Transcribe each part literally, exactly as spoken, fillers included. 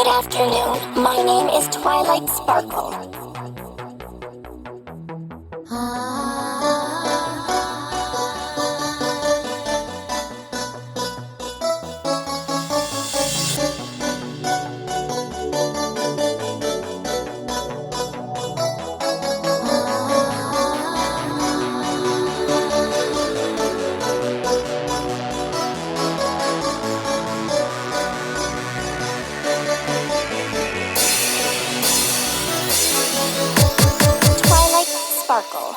Good afternoon. My name is Twilight Sparkle. Twilight Sparkle.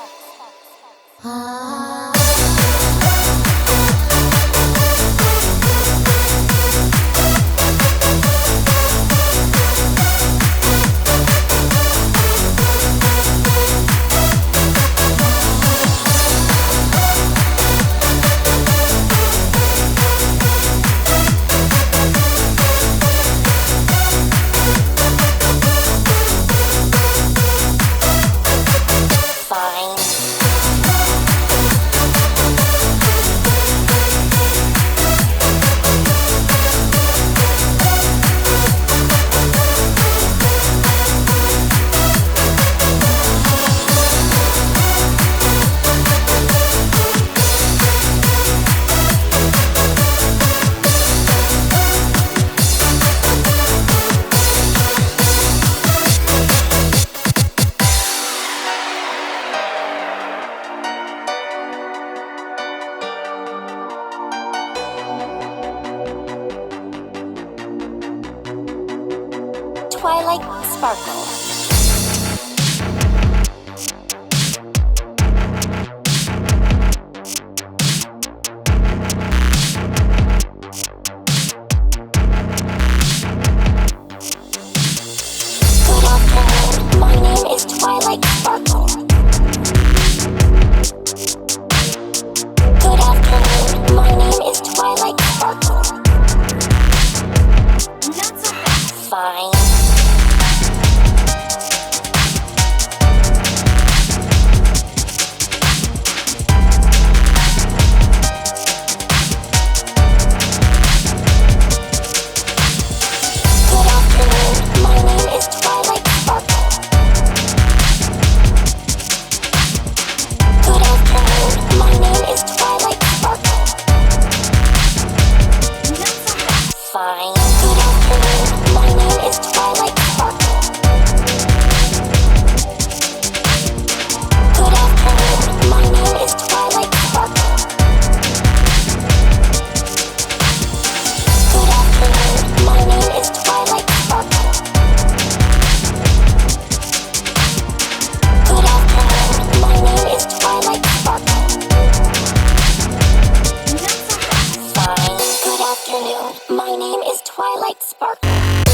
Twilight Sparkle. Good afternoon. My name is Twilight Sparkle. Good afternoon. My name is Twilight Sparkle. Not so fast. Fine. Fine. Good afternoon. My name is Twilight Sparkle. Good afternoon. My name is Twilight Sparkle. Good afternoon. My name is Twilight Sparkle. Good afternoon. My name is Twilight Sparkle. Fine. Good afternoon. My name is Twilight Sparkle.